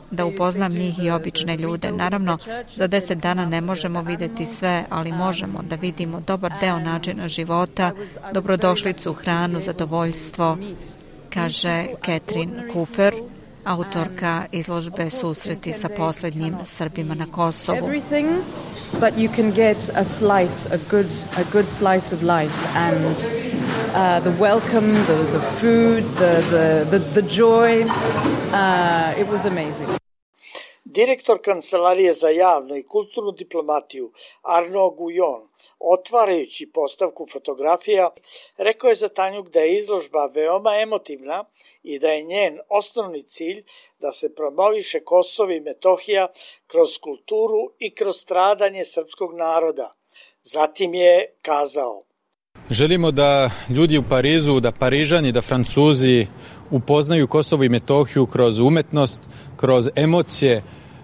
S1: da upoznam njih i obične ljude. Naravno, za deset dana ne možemo vidjeti sve, ali možemo da vidimo dobar deo načina života, dobrodošlicu, hranu, zadovoljstvo, kaže Catherine Cooper, autorka izložbe Susreti sa posljednjim Srbima na Kosovu.
S11: But you can get a slice, a good, a good slice of life, and uh, the welcome, the, the food, the, the, the, the joy, uh, it was amazing.
S10: Direktor Kancelarije za javnu i kulturnu diplomatiju Arnaud Guyon, otvarajući postavku fotografija, rekao je za Tanjuk da je izložba veoma emotivna i da je njen osnovni cilj da se promoviše Kosovo i Metohija kroz kulturu i kroz stradanje srpskog naroda. Zatim je kazao:
S12: Želimo da ljudi u Parizu, da Parižani, da Francuzi upoznaju Kosovo i Metohiju kroz umetnost, kroz emocije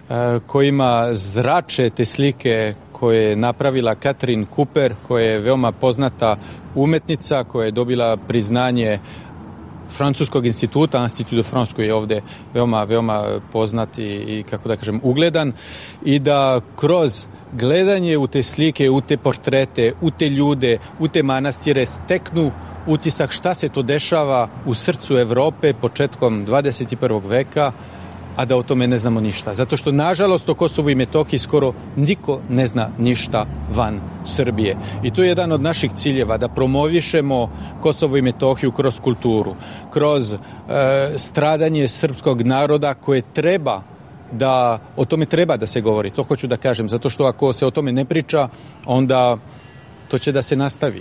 S12: kojima zrače te slike koje je napravila Catherine Cooper, koja je veoma poznata umetnica, koja je dobila priznanje Francuskog instituta, Institut de France, koji je ovde veoma, veoma poznat i, i, kako da kažem, ugledan, i da kroz gledanje u te slike, u te portrete, u te ljude, u te manastire steknu utisak šta se to dešava u srcu Evrope početkom dvadeset i prvog veka, a da o tome ne znamo ništa. Zato što, nažalost, o Kosovu i Metohiji skoro niko ne zna ništa van Srbije. I to je jedan od naših ciljeva, da promovišemo Kosovo i Metohiju kroz kulturu, kroz e, stradanje srpskog naroda koje treba da, o tome treba da se govori. To hoću da kažem, zato što ako se o tome ne priča, onda to će da se nastavi.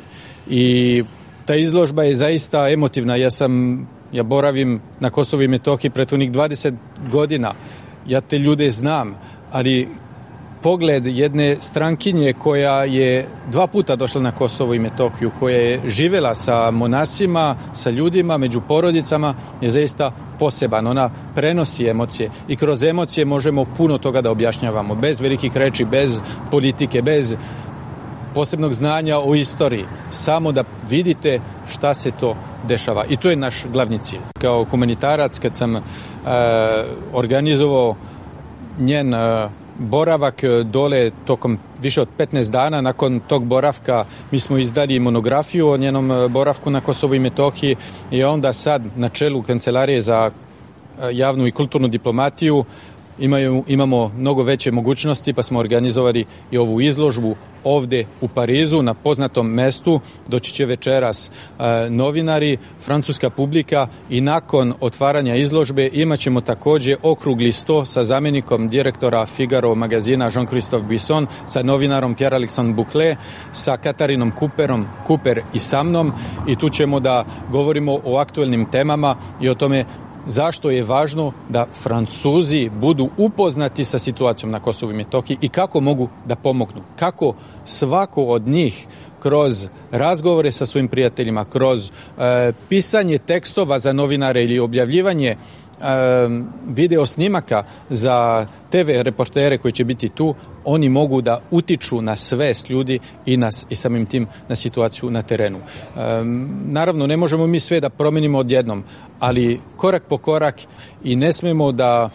S12: I ta izložba je zaista emotivna. Ja sam Ja boravim na Kosovu i Metohiji prethodnih dvadeset godina. Ja te ljude znam, ali pogled jedne strankinje koja je dva puta došla na Kosovo i Metohiju, koja je živela sa monasima, sa ljudima, među porodicama, je zaista poseban. Ona prenosi emocije i kroz emocije možemo puno toga da objašnjavamo. Bez velikih reči, bez politike, bez posebnog znanja o istoriji. Samo da vidite šta se to dešava. I to je naš glavni cilj. Kao humanitarac, kad sam e, organizovao njen e, boravak dole tokom više od petnaest dana, nakon tog boravka mi smo izdali monografiju o njenom boravku na Kosovu i Metohiji i onda sad na čelu Kancelarije za javnu i kulturnu diplomatiju imaju, imamo mnogo veće mogućnosti, pa smo organizovali i ovu izložbu ovde u Parizu, na poznatom mestu. Doći će večeras e, novinari, francuska publika i nakon otvaranja izložbe imat ćemo takođe okrugli sto sa zamenikom direktora Figaro magazina Jean-Christophe Buisson, sa novinarom Pierre-Alexandre Bouclet, sa Katharinom Cooperom, Cooper i sa mnom, i tu ćemo da govorimo o aktuelnim temama i o tome zašto je važno da Francuzi budu upoznati sa situacijom na Kosovu i Metohiji i kako mogu da pomognu. Kako svako od njih kroz razgovore sa svojim prijateljima, kroz e, pisanje tekstova za novinare ili objavljivanje e, video snimaka za te ve reportere koji će biti tu, oni mogu da utiču na svest ljudi i, nas, i samim tim na situaciju na terenu. E, naravno, ne možemo mi sve da promenimo odjednom, ali korak po korak, i ne smemo da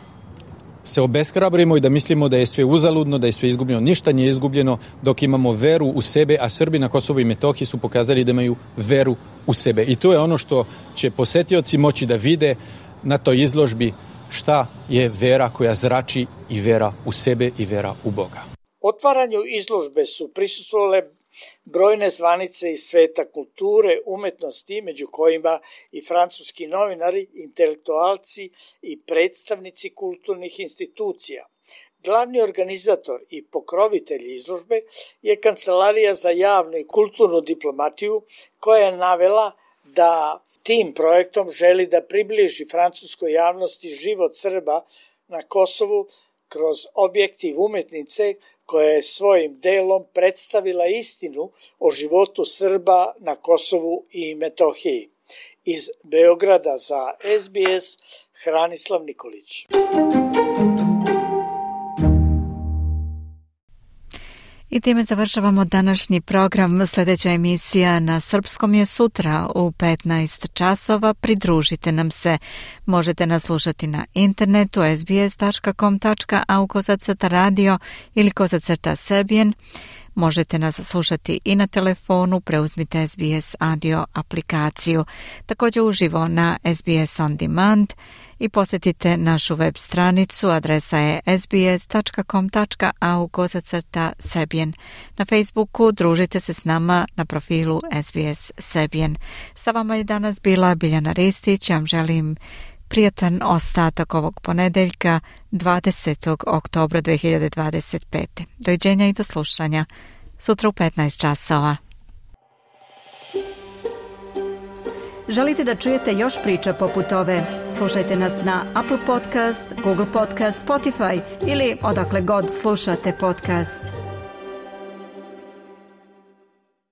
S12: se obeshrabrimo i da mislimo da je sve uzaludno, da je sve izgubljeno. Ništa nije izgubljeno dok imamo veru u sebe, a Srbi na Kosovu i Metohiji su pokazali da imaju veru u sebe. I to je ono što će posetioci moći da vide na toj izložbi, šta je vera koja zrači i vera u sebe i vera u Boga.
S10: Otvaranju izložbe su prisustvovale brojne zvanice iz sveta kulture, umetnosti, među kojima i francuski novinari, intelektualci i predstavnici kulturnih institucija. Glavni organizator i pokrovitelj izložbe je Kancelarija za javnu i kulturnu diplomatiju, koja je navela da tim projektom želi da približi francuskoj javnosti život Srba na Kosovu kroz objektiv umetnice koja je svojim delom predstavila istinu o životu Srba na Kosovu i Metohiji. Iz Beograda za es be es, Hranislav Nikolić.
S1: I time završavamo današnji program. Sljedeća emisija na srpskom je sutra u petnaest časova. Pridružite nam se. Možete nas slušati na internetu es bi es tačka com tačka a u kozacrta radio ili kozacrta Serbian. Možete nas slušati i na telefonu, preuzmite es bi es audio aplikaciju. Također uživo na es bi es On Demand i posjetite našu web stranicu, adresa je es bi es tačka com tačka a u kozacrta Serbian. Na Facebooku družite se s nama na profilu es bi es Serbian. Sa vama je danas bila Biljana Ristić, ja vam želim prijatan ostatak ovog ponedeljka, dvadesetog oktobra dve hiljade dvadeset pete. Doviđenja i do slušanja sutra u petnaest časova. Želite da čujete još priča poput ove? Slušajte nas na Apple Podcast, Google Podcast, Spotify ili odakle god slušate podcast.